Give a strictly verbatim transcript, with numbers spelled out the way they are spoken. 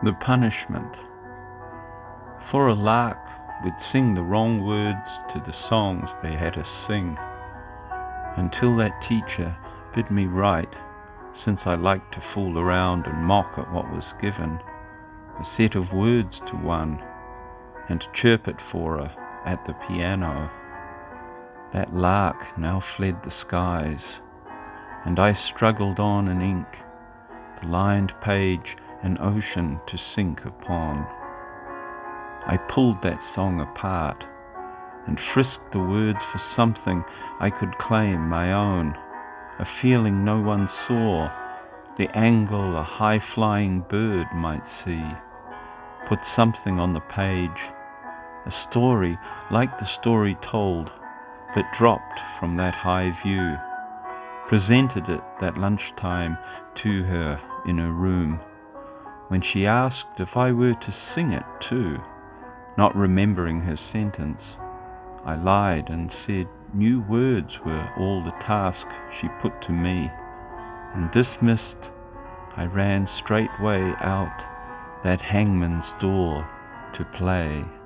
The punishment. For a lark would sing the wrong words to the songs they had us sing, until that teacher bid me write, since I liked to fool around and mock at what was given, a set of words to one, and chirp it for her at the piano. That lark now fled the skies, and I struggled on in ink, the lined page an ocean to sink upon. I pulled that song apart, and frisked the words for something I could claim my own, a feeling no one saw, the angle a high-flying bird might see. Put something on the page, a story like the story told, but dropped from that high view, presented it that lunchtime to her in her room, when she asked if I were to sing it too. Not remembering her sentence, I lied and said new words were all the task she put to me, and dismissed, I ran straightway out that hangman's door to play.